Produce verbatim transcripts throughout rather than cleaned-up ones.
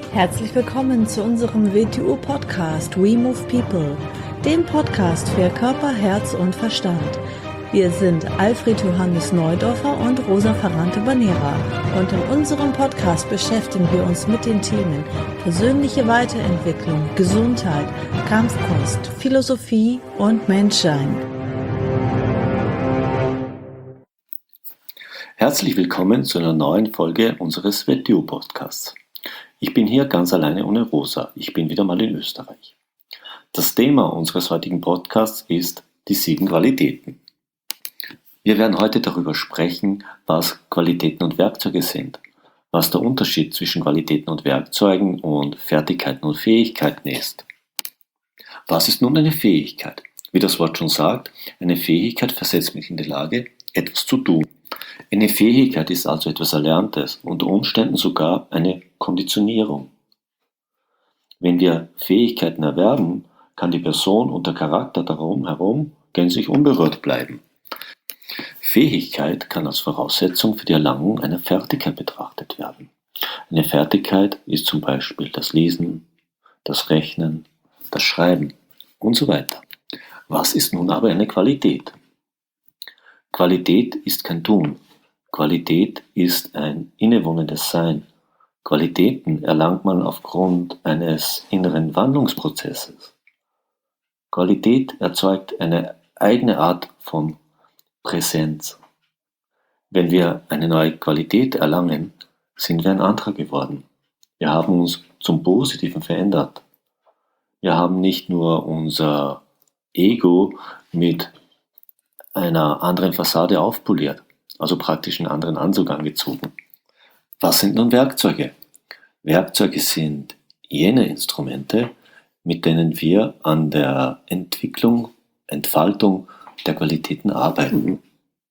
Herzlich willkommen zu unserem W T U-Podcast We Move People, dem Podcast für Körper, Herz und Verstand. Wir sind Alfred Johannes Neudorfer und Rosa Ferrante-Banera und in unserem Podcast beschäftigen wir uns mit den Themen persönliche Weiterentwicklung, Gesundheit, Kampfkunst, Philosophie und Menschsein. Herzlich willkommen zu einer neuen Folge unseres W T U-Podcasts. Ich bin hier ganz alleine ohne Rosa. Ich bin wieder mal in Österreich. Das Thema unseres heutigen Podcasts ist die sieben Qualitäten. Wir werden heute darüber sprechen, was Qualitäten und Werkzeuge sind, was der Unterschied zwischen Qualitäten und Werkzeugen und Fertigkeiten und Fähigkeiten ist. Was ist nun eine Fähigkeit? Wie das Wort schon sagt, eine Fähigkeit versetzt mich in die Lage, etwas zu tun. Eine Fähigkeit ist also etwas Erlerntes, unter Umständen sogar eine Konditionierung. Wenn wir Fähigkeiten erwerben, kann die Person und der Charakter darum herum gänzlich unberührt bleiben. Fähigkeit kann als Voraussetzung für die Erlangung einer Fertigkeit betrachtet werden. Eine Fertigkeit ist zum Beispiel das Lesen, das Rechnen, das Schreiben und so weiter. Was ist nun aber eine Qualität? Qualität ist kein Tun. Qualität ist ein innewohnendes Sein. Qualitäten erlangt man aufgrund eines inneren Wandlungsprozesses. Qualität erzeugt eine eigene Art von Präsenz. Wenn wir eine neue Qualität erlangen, sind wir ein anderer geworden. Wir haben uns zum Positiven verändert. Wir haben nicht nur unser Ego mit einer anderen Fassade aufpoliert, also praktisch einen anderen Anzug angezogen. Was sind nun Werkzeuge? Werkzeuge sind jene Instrumente, mit denen wir an der Entwicklung, Entfaltung der Qualitäten arbeiten.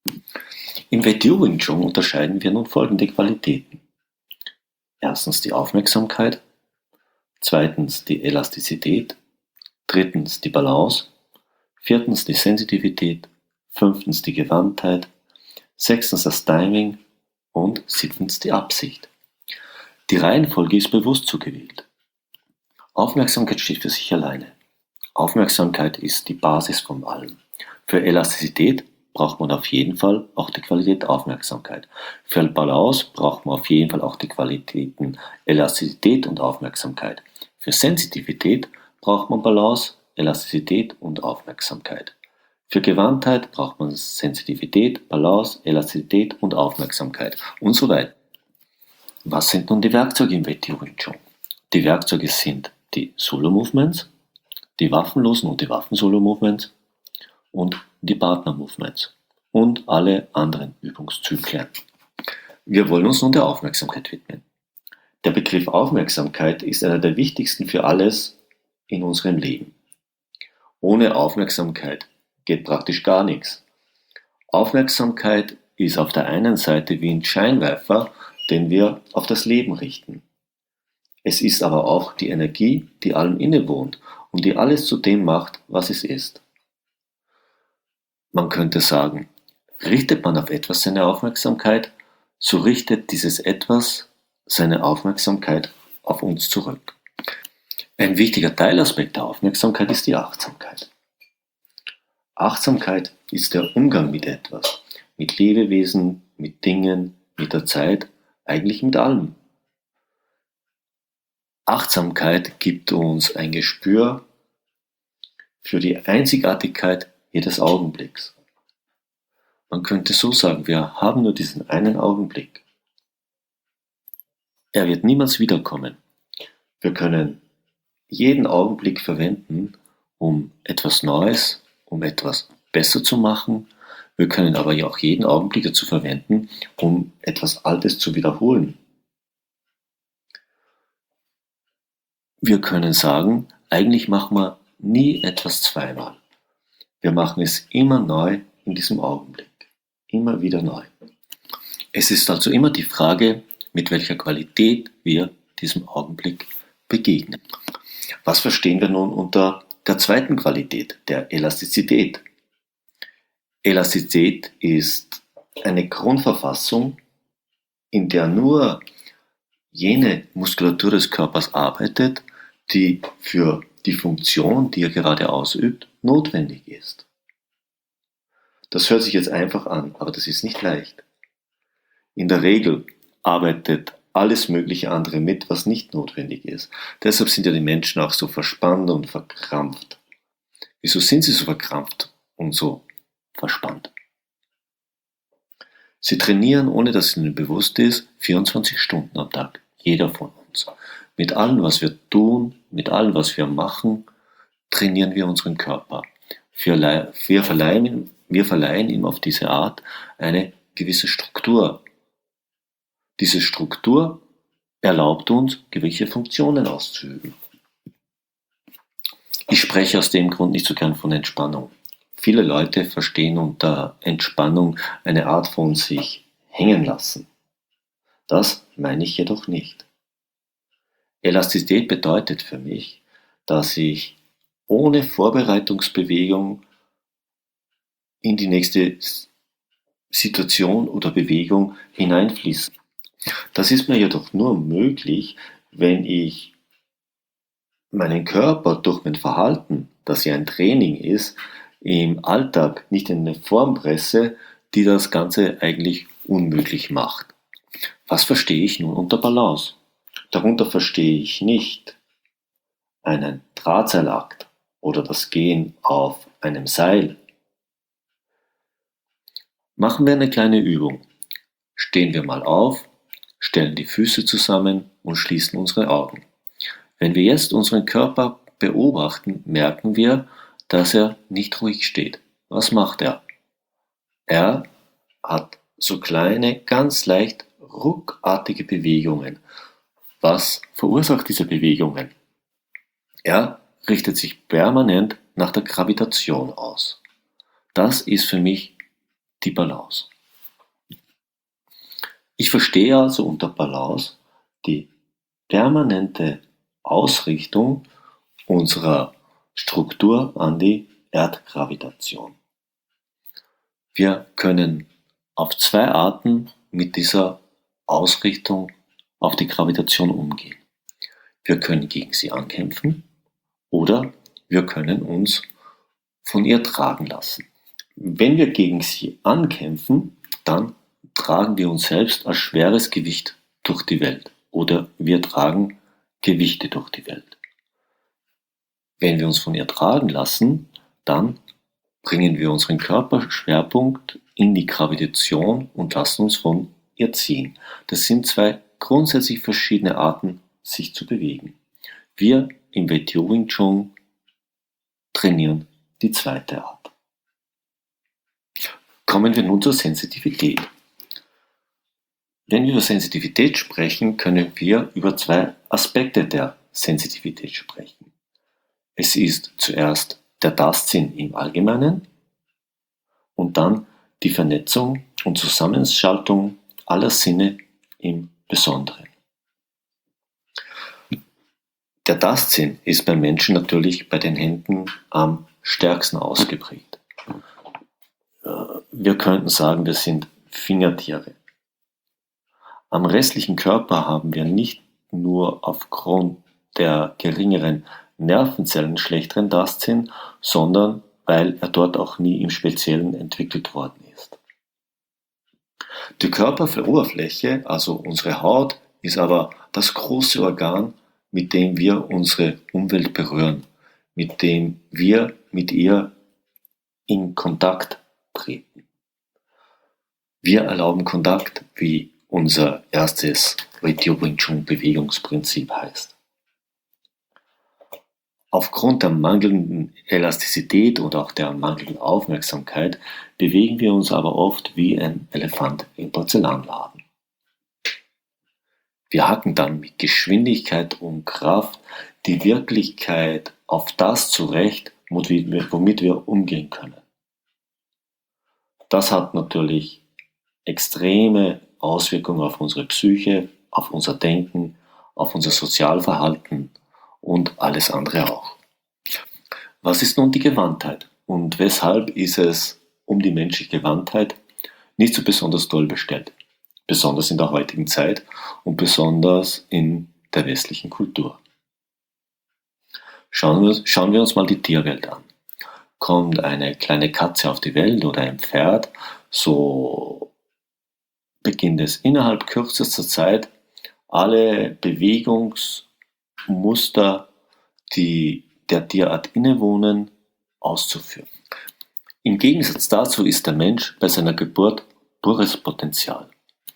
Im W T U Wing Chun unterscheiden wir nun folgende Qualitäten. Erstens die Aufmerksamkeit, zweitens die Elastizität, drittens die Balance, viertens die Sensitivität, fünftens die Gewandtheit, sechstens das Timing und siebtens die Absicht. Die Reihenfolge ist bewusst so gewählt. Aufmerksamkeit steht für sich alleine. Aufmerksamkeit ist die Basis von allem. Für Elastizität braucht man auf jeden Fall auch die Qualität Aufmerksamkeit. Für Balance braucht man auf jeden Fall auch die Qualitäten Elastizität und Aufmerksamkeit. Für Sensitivität braucht man Balance, Elastizität und Aufmerksamkeit. Für Gewandtheit braucht man Sensitivität, Balance, Elastizität und Aufmerksamkeit und so weiter. Was sind nun die Werkzeuge im W T U Wing Chun? Die Werkzeuge sind die Solo-Movements, die waffenlosen und die Waffen-Solo-Movements und die Partner-Movements und alle anderen Übungszyklen. Wir wollen uns nun der Aufmerksamkeit widmen. Der Begriff Aufmerksamkeit ist einer der wichtigsten für alles in unserem Leben. Ohne Aufmerksamkeit geht praktisch gar nichts. Aufmerksamkeit ist auf der einen Seite wie ein Scheinwerfer, den wir auf das Leben richten. Es ist aber auch die Energie, die allem innewohnt und die alles zu dem macht, was es ist. Man könnte sagen, richtet man auf etwas seine Aufmerksamkeit, so richtet dieses Etwas seine Aufmerksamkeit auf uns zurück. Ein wichtiger Teilaspekt der Aufmerksamkeit ist die Achtsamkeit. Achtsamkeit ist der Umgang mit etwas, mit Lebewesen, mit Dingen, mit der Zeit, eigentlich mit allem. Achtsamkeit gibt uns ein Gespür für die Einzigartigkeit jedes Augenblicks. Man könnte so sagen, wir haben nur diesen einen Augenblick. Er wird niemals wiederkommen. Wir können jeden Augenblick verwenden, um etwas Neues, um etwas besser zu machen. Wir können aber ja auch jeden Augenblick dazu verwenden, um etwas Altes zu wiederholen. Wir können sagen, eigentlich machen wir nie etwas zweimal. Wir machen es immer neu in diesem Augenblick. Immer wieder neu. Es ist also immer die Frage, mit welcher Qualität wir diesem Augenblick begegnen. Was verstehen wir nun unter der zweiten Qualität, der Elastizität? Elastizität ist eine Grundverfassung, in der nur jene Muskulatur des Körpers arbeitet, die für die Funktion, die er gerade ausübt, notwendig ist. Das hört sich jetzt einfach an, aber das ist nicht leicht. In der Regel arbeitet alles mögliche andere mit, was nicht notwendig ist. Deshalb sind ja die Menschen auch so verspannt und verkrampft. Wieso sind sie so verkrampft und so verspannt? Sie trainieren, ohne dass es ihnen bewusst ist, vierundzwanzig Stunden am Tag. Jeder von uns. Mit allem, was wir tun, mit allem, was wir machen, trainieren wir unseren Körper. Wir, wir, verleihen, wir verleihen ihm auf diese Art eine gewisse Struktur. Diese Struktur erlaubt uns, gewisse Funktionen auszuüben. Ich spreche aus dem Grund nicht so gern von Entspannung. Viele Leute verstehen unter Entspannung eine Art von sich hängen lassen. Das meine ich jedoch nicht. Elastizität bedeutet für mich, dass ich ohne Vorbereitungsbewegung in die nächste Situation oder Bewegung hineinfließe. Das ist mir jedoch nur möglich, wenn ich meinen Körper durch mein Verhalten, das ja ein Training ist, im Alltag nicht in eine Form presse, die das Ganze eigentlich unmöglich macht. Was verstehe ich nun unter Balance? Darunter verstehe ich nicht einen Drahtseilakt oder das Gehen auf einem Seil. Machen wir eine kleine Übung. Stehen wir mal auf, stellen die Füße zusammen und schließen unsere Augen. Wenn wir jetzt unseren Körper beobachten, merken wir, dass er nicht ruhig steht. Was macht er? Er hat so kleine, ganz leicht ruckartige Bewegungen. Was verursacht diese Bewegungen? Er richtet sich permanent nach der Gravitation aus. Das ist für mich die Balance. Ich verstehe also unter Balance die permanente Ausrichtung unserer Struktur an die Erdgravitation. Wir können auf zwei Arten mit dieser Ausrichtung auf die Gravitation umgehen. Wir können gegen sie ankämpfen oder wir können uns von ihr tragen lassen. Wenn wir gegen sie ankämpfen, dann tragen wir uns selbst als schweres Gewicht durch die Welt oder wir tragen Gewichte durch die Welt. Wenn wir uns von ihr tragen lassen, dann bringen wir unseren Körperschwerpunkt in die Gravitation und lassen uns von ihr ziehen. Das sind zwei grundsätzlich verschiedene Arten, sich zu bewegen. Wir im W T O Wing Chun trainieren die zweite Art. Kommen wir nun zur Sensitivität. Wenn wir über Sensitivität sprechen, können wir über zwei Aspekte der Sensitivität sprechen. Es ist zuerst der Tastsinn im Allgemeinen und dann die Vernetzung und Zusammenschaltung aller Sinne im Besonderen. Der Tastsinn ist beim Menschen natürlich bei den Händen am stärksten ausgeprägt. Wir könnten sagen, wir sind Fingertiere. Am restlichen Körper haben wir nicht nur aufgrund der geringeren Nervenzellen schlechteren Tastsinn, sondern weil er dort auch nie im Speziellen entwickelt worden ist. Die Körperoberfläche, also unsere Haut, ist aber das große Organ, mit dem wir unsere Umwelt berühren, mit dem wir mit ihr in Kontakt treten. Wir erlauben Kontakt, wie unser erstes W T O Wing Chun Bewegungsprinzip heißt. Aufgrund der mangelnden Elastizität oder auch der mangelnden Aufmerksamkeit bewegen wir uns aber oft wie ein Elefant im Porzellanladen. Wir hacken dann mit Geschwindigkeit und Kraft die Wirklichkeit auf das zurecht, womit wir umgehen können. Das hat natürlich extreme Auswirkungen auf unsere Psyche, auf unser Denken, auf unser Sozialverhalten und alles andere auch. Was ist nun die Gewandtheit und weshalb ist es um die menschliche Gewandtheit nicht so besonders toll bestellt? besonders in der heutigen Zeit und besonders in der westlichen Kultur. Schauen wir, schauen wir uns mal die Tierwelt an. Kommt eine kleine Katze auf die Welt oder ein Pferd, so beginnt es innerhalb kürzester Zeit alle Bewegungsmuster, die der Tierart innewohnen, auszuführen. Im Gegensatz dazu ist der Mensch bei seiner Geburt pures Potenzial.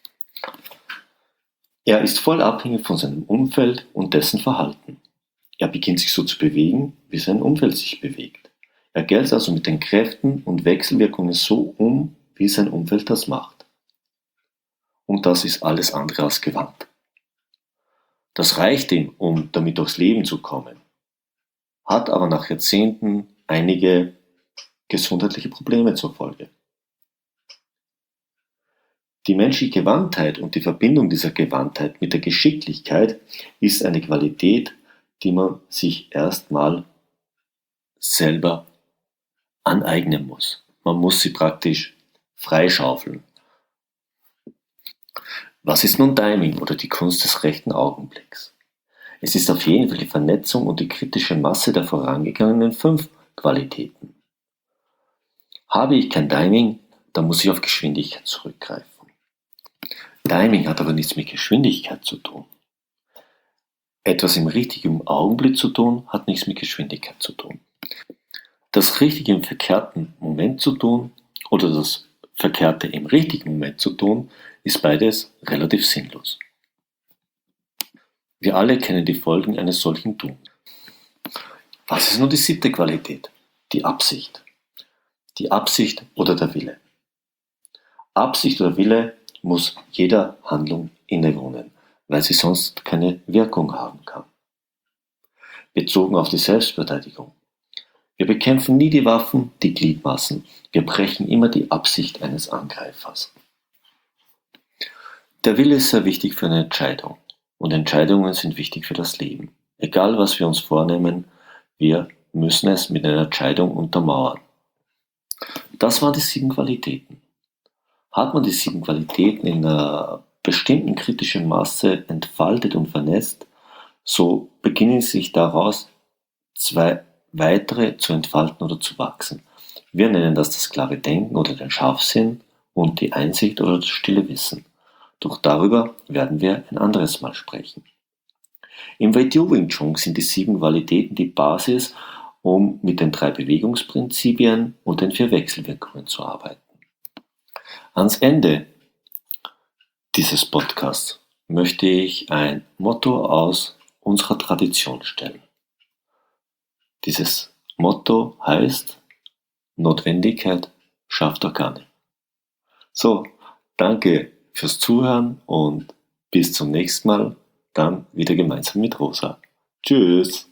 Er ist voll abhängig von seinem Umfeld und dessen Verhalten. Er beginnt sich so zu bewegen, wie sein Umfeld sich bewegt. Er geht also mit den Kräften und Wechselwirkungen so um, wie sein Umfeld das macht. Und das ist alles andere als gewandt. Das reicht ihm, um damit durchs Leben zu kommen, hat aber nach Jahrzehnten einige gesundheitliche Probleme zur Folge. Die menschliche Gewandtheit und die Verbindung dieser Gewandtheit mit der Geschicklichkeit ist eine Qualität, die man sich erstmal selber aneignen muss. Man muss sie praktisch freischaufeln. Was ist nun Timing oder die Kunst des rechten Augenblicks? Es ist auf jeden Fall die Vernetzung und die kritische Masse der vorangegangenen fünf Qualitäten. Habe ich kein Timing, dann muss ich auf Geschwindigkeit zurückgreifen. Timing hat aber nichts mit Geschwindigkeit zu tun. Etwas im richtigen Augenblick zu tun, hat nichts mit Geschwindigkeit zu tun. Das Richtige im verkehrten Moment zu tun oder das Verkehrte im richtigen Moment zu tun, ist beides relativ sinnlos. Wir alle kennen die Folgen eines solchen Tuns. Was ist nun die siebte Qualität? Die Absicht. Die Absicht oder der Wille. Absicht oder Wille muss jeder Handlung innewohnen, weil sie sonst keine Wirkung haben kann. Bezogen auf die Selbstverteidigung. Wir bekämpfen nie die Waffen, die Gliedmaßen. Wir brechen immer die Absicht eines Angreifers. Der Wille ist sehr wichtig für eine Entscheidung. Und Entscheidungen sind wichtig für das Leben. Egal, was wir uns vornehmen, wir müssen es mit einer Entscheidung untermauern. Das waren die sieben Qualitäten. Hat man die sieben Qualitäten in einer bestimmten kritischen Masse entfaltet und vernetzt, so beginnen sich daraus zwei weitere zu entfalten oder zu wachsen. Wir nennen das das klare Denken oder den Scharfsinn und die Einsicht oder das stille Wissen. Doch darüber werden wir ein anderes Mal sprechen. Im Wei Jiu Wing Chun sind die sieben Qualitäten die Basis, um mit den drei Bewegungsprinzipien und den vier Wechselwirkungen zu arbeiten. Ans Ende dieses Podcasts möchte ich ein Motto aus unserer Tradition stellen. Dieses Motto heißt: Notwendigkeit schafft Organe. So, danke fürs Zuhören und bis zum nächsten Mal, dann wieder gemeinsam mit Rosa. Tschüss!